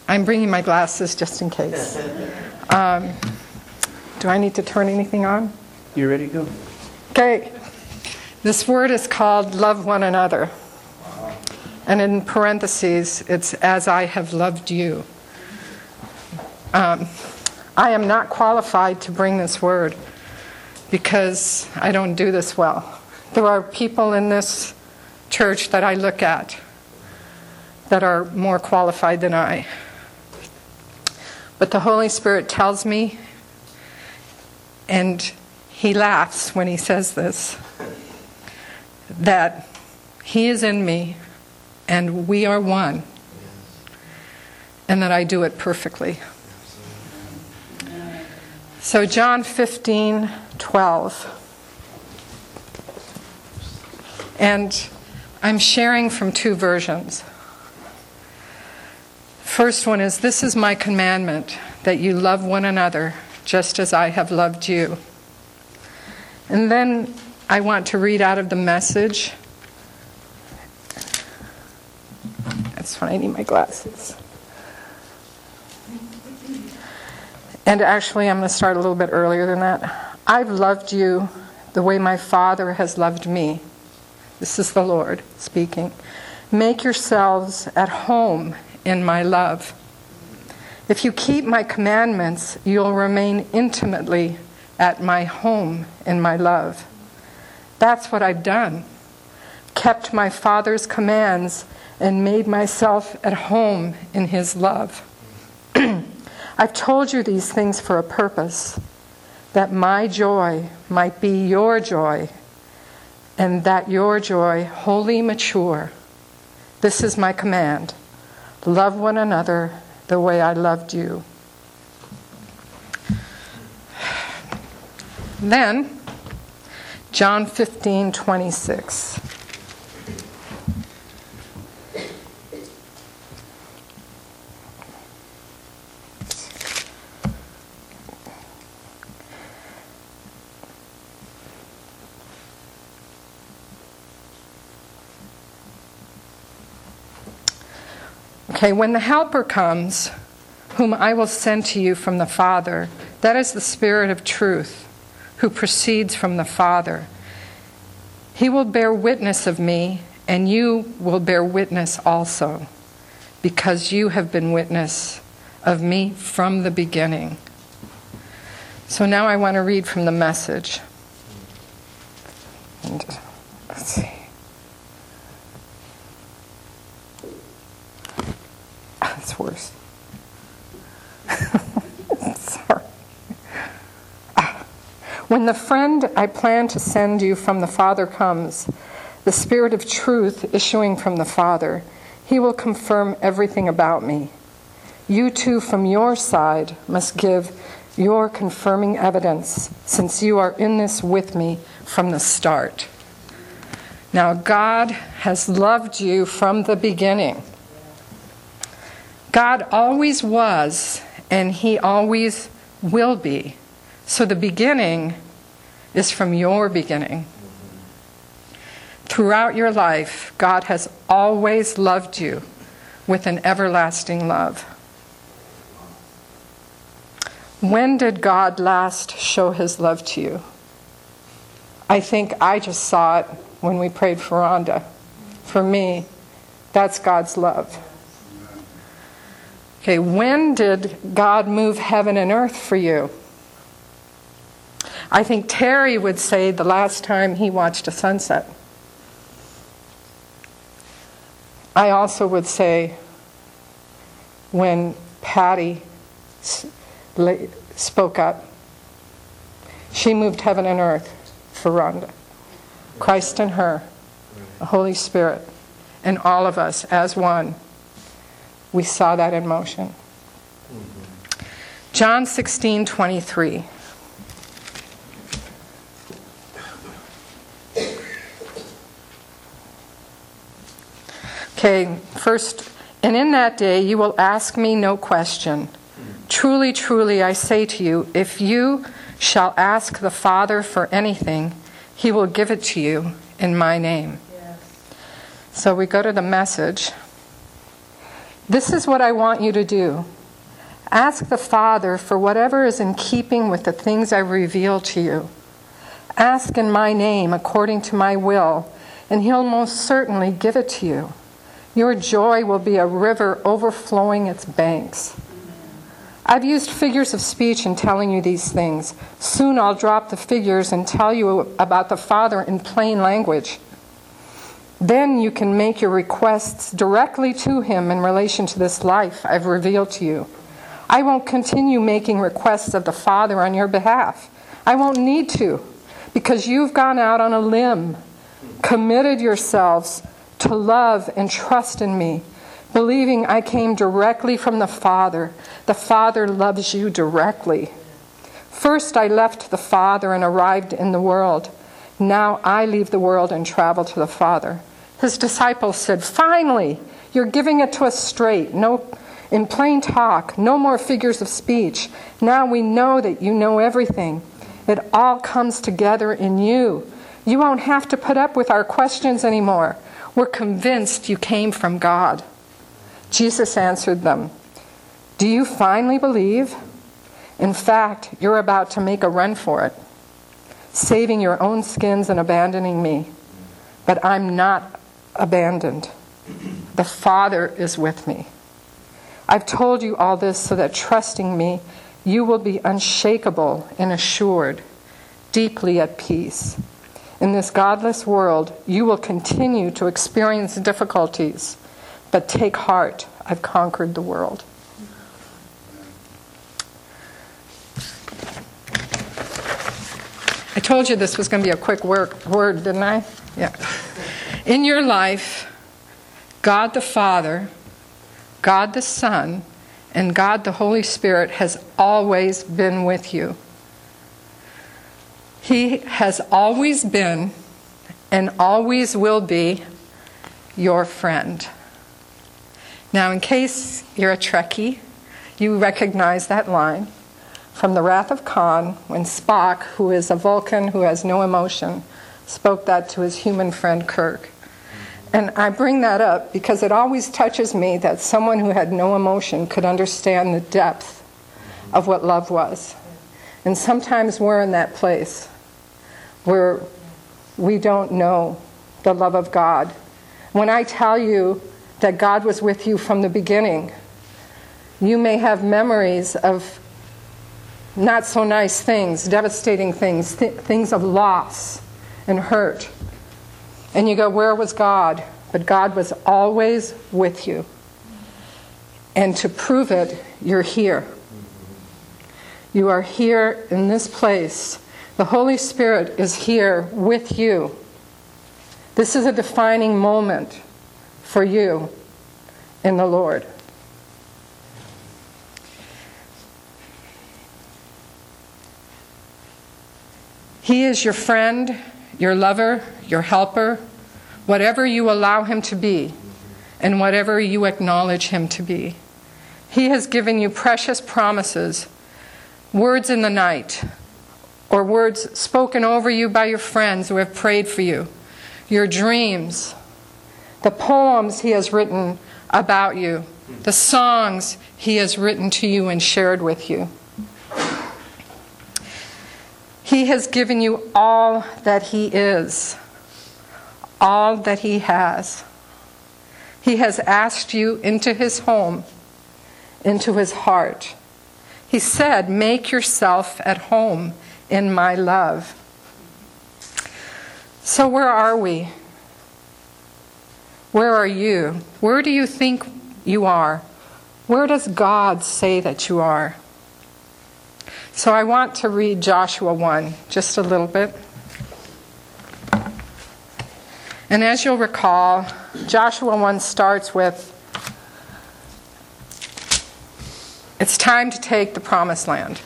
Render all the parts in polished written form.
I'm bringing my glasses just in case. Do I need to turn anything on? You ready to go? Okay. This word is called love one another. And in parentheses, it's as I have loved you. I am not qualified to bring this word because I don't do this well. There are people in this church that I look at that are more qualified than I. But the Holy Spirit tells me, and he laughs when he says this, that he is in me and we are one, and that I do it perfectly. So John 15:12. And I'm sharing from two versions. First one is, this is my commandment, that you love one another just as I have loved you. And then I want to read out of the Message. That's when I need my glasses. And actually, I'm going to start a little bit earlier than that. I've loved you the way my Father has loved me. This is the Lord speaking. Make yourselves at home in my love. If you keep my commandments, you'll remain intimately at my home in my love. That's what I've done. Kept my Father's commands and made myself at home in his love. I've told you these things for a purpose, that my joy might be your joy, and that your joy wholly mature. This is my command. Love one another the way I loved you. Then, John 15:26. Okay, when the Helper comes, whom I will send to you from the Father, that is the Spirit of truth, who proceeds from the Father. He will bear witness of me, and you will bear witness also, because you have been witness of me from the beginning. So now I want to read from the Message. And let's see. It's worse. Sorry. When the friend I plan to send you from the Father comes, the Spirit of truth issuing from the Father, he will confirm everything about me. You too, from your side, must give your confirming evidence, since you are in this with me from the start. Now, God has loved you from the beginning. God always was, and he always will be. So the beginning is from your beginning. Throughout your life, God has always loved you with an everlasting love. When did God last show his love to you? I think I just saw it when we prayed for Rhonda. For me, that's God's love. Okay, when did God move heaven and earth for you? I think Terry would say the last time he watched a sunset. I also would say when Patty spoke up. She moved heaven and earth for Rhonda. Christ in her, the Holy Spirit, and all of us as one. We saw that in motion. John 16:23. Okay, first, and in that day you will ask me no question. Truly, truly, I say to you, if you shall ask the Father for anything, he will give it to you in my name. Yes. So we go to the Message. This is what I want you to do. Ask the Father for whatever is in keeping with the things I reveal to you. Ask in my name according to my will, and he'll most certainly give it to you. Your joy will be a river overflowing its banks. I've used figures of speech in telling you these things. Soon I'll drop the figures and tell you about the Father in plain language. Then you can make your requests directly to him in relation to this life I've revealed to you. I won't continue making requests of the Father on your behalf. I won't need to, because you've gone out on a limb, committed yourselves to love and trust in me, believing I came directly from the Father. The Father loves you directly. First I left the Father and arrived in the world. Now I leave the world and travel to the Father. His disciples said, "Finally, you're giving it to us straight. No, in plain talk, no more figures of speech. Now we know that you know everything. It all comes together in you. You won't have to put up with our questions anymore. We're convinced you came from God." Jesus answered them, "Do you finally believe? In fact, you're about to make a run for it, saving your own skins and abandoning me. But I'm not abandoned. The Father is with me. I've told you all this so that trusting me, you will be unshakable and assured, deeply at peace. In this godless world, you will continue to experience difficulties, but take heart, I've conquered the world." I told you this was going to be a quick word, didn't I? Yeah. In your life, God the Father, God the Son, and God the Holy Spirit has always been with you. He has always been and always will be your friend. Now, in case you're a Trekkie, you recognize that line from The Wrath of Khan when Spock, who is a Vulcan who has no emotion, spoke that to his human friend Kirk. And I bring that up because it always touches me that someone who had no emotion could understand the depth of what love was. And sometimes we're in that place where we don't know the love of God. When I tell you that God was with you from the beginning, you may have memories of not so nice things, devastating things, things of loss and hurt. And you go, where was God? But God was always with you. And to prove it, you're here. You are here in this place. The Holy Spirit is here with you. This is a defining moment for you in the Lord. He is your friend, your lover, your helper, whatever you allow him to be, and whatever you acknowledge him to be. He has given you precious promises, words in the night, or words spoken over you by your friends who have prayed for you, your dreams, the poems he has written about you, the songs he has written to you and shared with you. He has given you all that he is, all that he has. He has asked you into his home, into his heart. He said, "Make yourself at home in my love." So where are we? Where are you? Where do you think you are? Where does God say that you are? So I want to read Joshua 1 just a little bit. And as you'll recall, Joshua 1 starts with, it's time to take the promised land.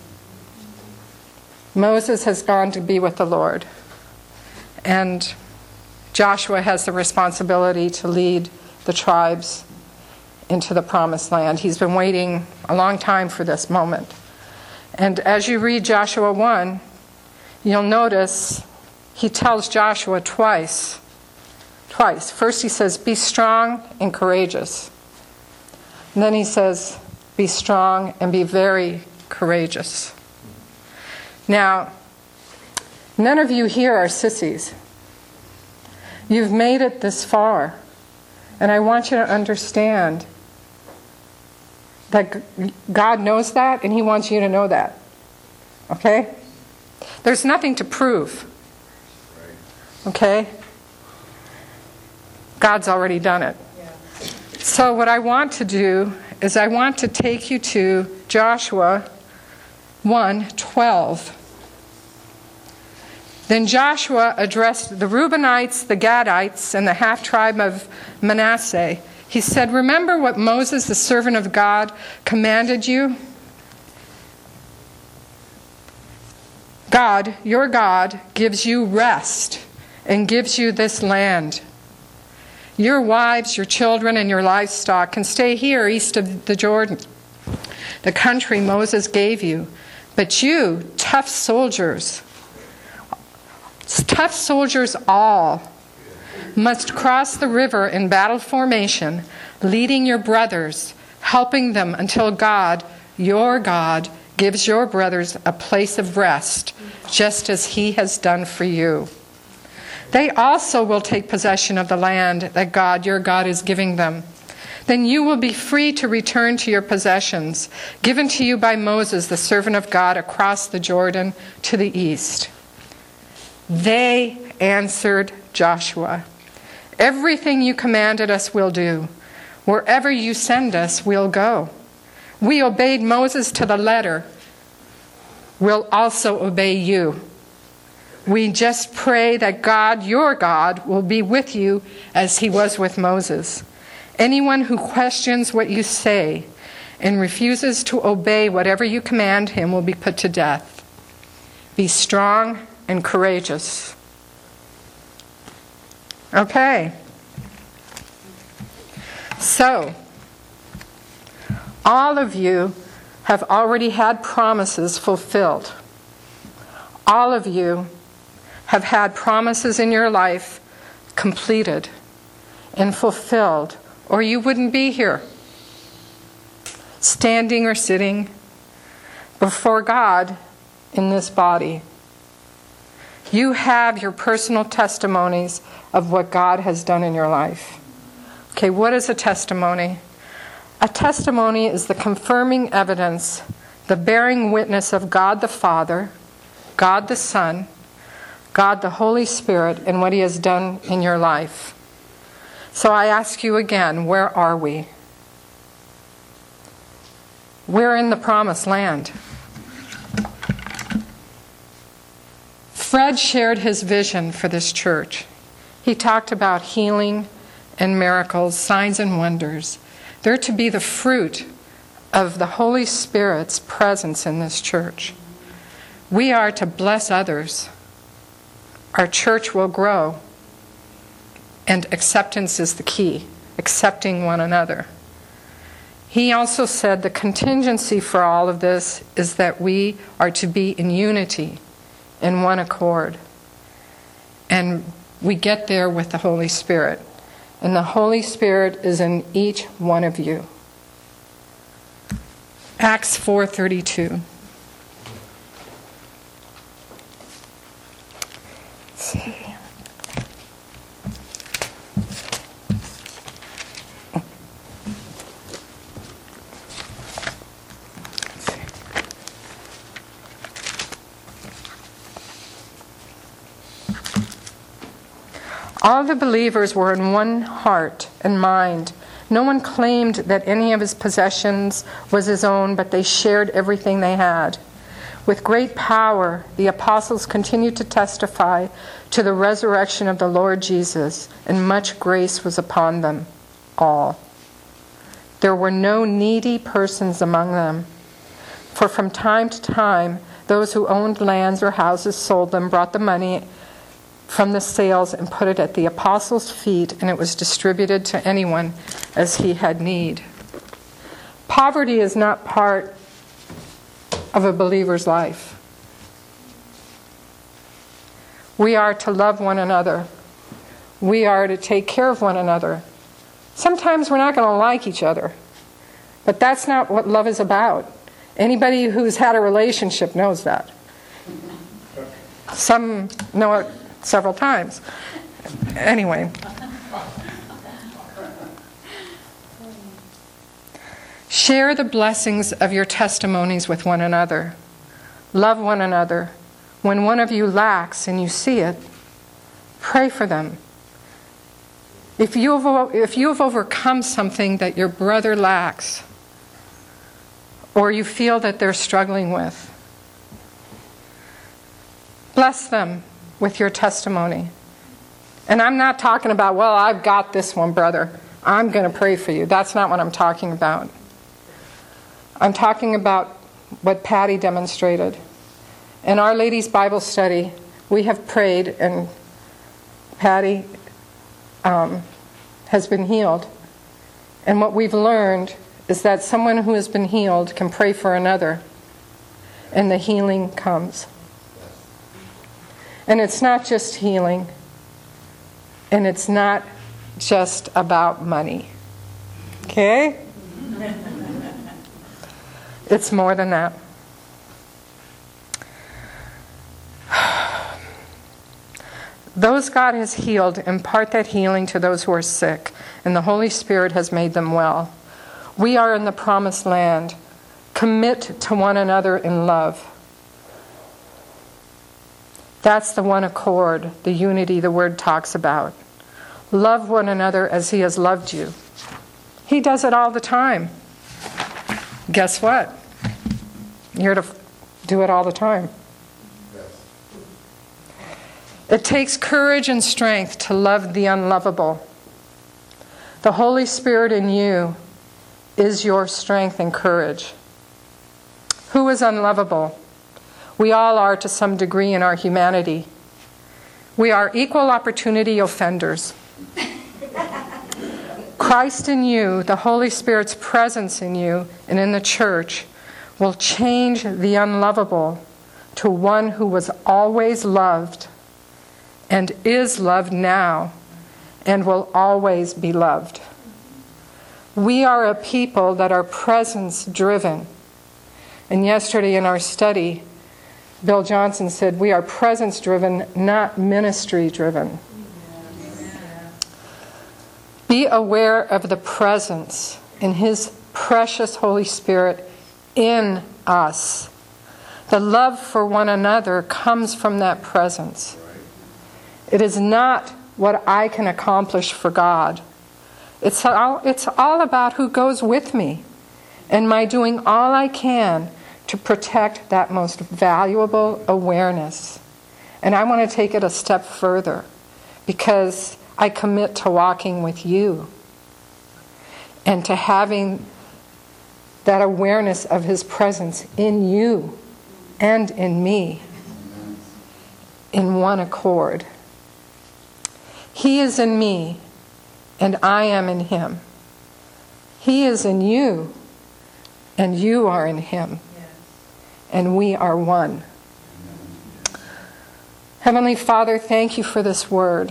Moses has gone to be with the Lord. And Joshua has the responsibility to lead the tribes into the promised land. He's been waiting a long time for this moment. And as you read Joshua 1, you'll notice he tells Joshua twice. First he says, "Be strong and courageous." And then he says, be strong and be very courageous. Now, none of you here are sissies. You've made it this far. And I want you to understand that God knows that, and he wants you to know that. Okay? There's nothing to prove. Okay? God's already done it. So what I want to do is I want to take you to Joshua 1:12. Then Joshua addressed the Reubenites, the Gadites, and the half-tribe of Manasseh. He said, remember what Moses, the servant of God, commanded you? God, your God, gives you rest and gives you this land. Your wives, your children, and your livestock can stay here east of the Jordan, the country Moses gave you. But you, tough soldiers all, must cross the river in battle formation, leading your brothers, helping them until God, your God, gives your brothers a place of rest, just as he has done for you. They also will take possession of the land that God, your God, is giving them. Then you will be free to return to your possessions, given to you by Moses, the servant of God, across the Jordan to the east. They answered Joshua, everything you commanded us we'll do. Wherever you send us, we'll go. We obeyed Moses to the letter. We'll also obey you. We just pray that God, your God, will be with you as he was with Moses. Anyone who questions what you say and refuses to obey whatever you command him will be put to death. Be strong and courageous. Okay. So, all of you have already had promises fulfilled. All of you have had promises in your life completed and fulfilled, or you wouldn't be here, standing or sitting before God in this body. You have your personal testimonies of what God has done in your life. Okay, what is a testimony? A testimony is the confirming evidence, the bearing witness of God the Father, God the Son, God the Holy Spirit, and what he has done in your life. So I ask you again, where are we? We're in the promised land. Fred shared his vision for this church. He talked about healing and miracles, signs and wonders. They're to be the fruit of the Holy Spirit's presence in this church. We are to bless others. Our church will grow. And acceptance is the key, accepting one another. He also said the contingency for all of this is that we are to be in unity, in one accord. And we get there with the Holy Spirit. And the Holy Spirit is in each one of you. Acts 4:32. Let's see. All the believers were in one heart and mind. No one claimed that any of his possessions was his own, but they shared everything they had. With great power, the apostles continued to testify to the resurrection of the Lord Jesus, and much grace was upon them all. There were no needy persons among them, for from time to time, those who owned lands or houses sold them, brought the money from the sales and put it at the apostles' feet, and it was distributed to anyone as he had need. Poverty is not part of a believer's life. We are to love one another. We are to take care of one another. Sometimes we're not going to like each other. But that's not what love is about. Anybody who's had a relationship knows that. Some know it several times. Anyway. Share the blessings of your testimonies with one another. Love one another. When one of you lacks and you see it, pray for them. If you have overcome something that your brother lacks, or you feel that they're struggling with, bless them with your testimony. And I'm not talking about, well, I've got this one, brother. I'm going to pray for you. That's not what I'm talking about. I'm talking about what Patty demonstrated. In Our Lady's Bible study, we have prayed, and Patty has been healed. And what we've learned is that someone who has been healed can pray for another, and the healing comes. And it's not just healing, and it's not just about money. Okay? It's more than that. Those God has healed, impart that healing to those who are sick, and the Holy Spirit has made them well. We are in the promised land. Commit to one another in love. That's the one accord, the unity the Word talks about. Love one another as He has loved you. He does it all the time. Guess what? You're to do it all the time. It takes courage and strength to love the unlovable. The Holy Spirit in you is your strength and courage. Who is unlovable? We all are to some degree in our humanity. We are equal opportunity offenders. Christ in you, the Holy Spirit's presence in you and in the church, will change the unlovable to one who was always loved and is loved now and will always be loved. We are a people that are presence-driven. And yesterday in our study, Bill Johnson said we are presence-driven, not ministry-driven. Be aware of the presence in His precious Holy Spirit in us. The love for one another comes from that presence. It is not what I can accomplish for God. It's all about who goes with me and my doing all I can to protect that most valuable awareness. And I want to take it a step further because I commit to walking with you and to having that awareness of His presence in you and in me in one accord. He is in me and I am in Him. He is in you and you are in Him. And we are one. Heavenly Father, thank you for this word.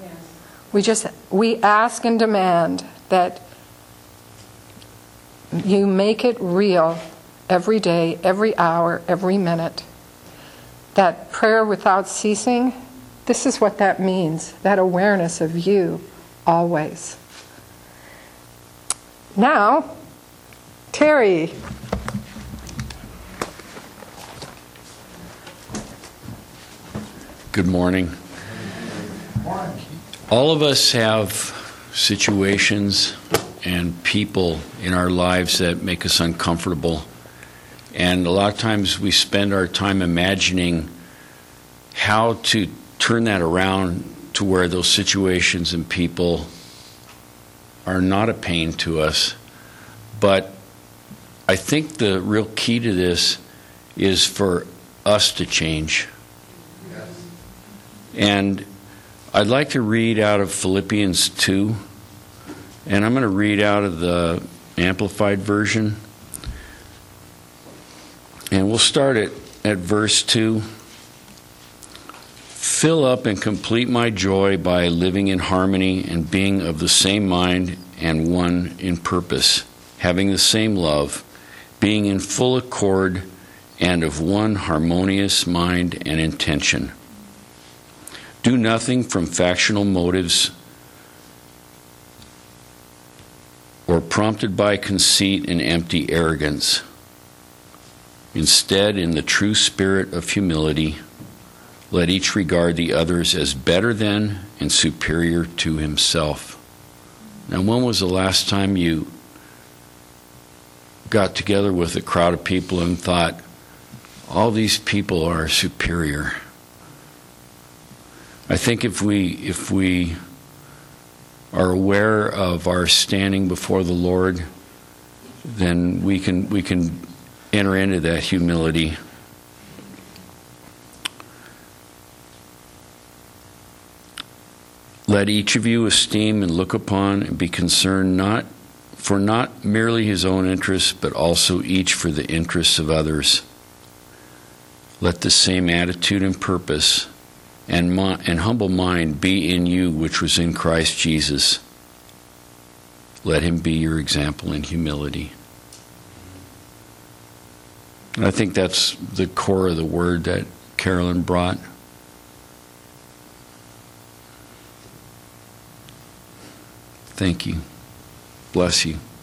We ask and demand that you make it real every day, every hour, every minute. That prayer without ceasing, this is what that means, that awareness of you always. Now, Terry. Good morning. All of us have situations and people in our lives that make us uncomfortable. And a lot of times we spend our time imagining how to turn that around to where those situations and people are not a pain to us. But I think the real key to this is for us to change. And I'd like to read out of Philippians 2, and I'm going to read out of the Amplified Version. And we'll start at verse 2. Fill up and complete my joy by living in harmony and being of the same mind and one in purpose. having the same love, being in full accord and of one harmonious mind and intention. Do nothing from factional motives or prompted by conceit and empty arrogance. Instead, in the true spirit of humility, let each regard the others as better than and superior to himself. Now, when was the last time you got together with a crowd of people and thought, all these people are superior? I think if we are aware of our standing before the Lord, then we can enter into that humility. Let each of you esteem and look upon and be concerned not merely his own interests, but also each for the interests of others. Let the same attitude and purpose and humble mind be in you which was in Christ Jesus. Let him be your example in humility. And I think that's the core of the word that Carolyn brought. Thank you. Bless you.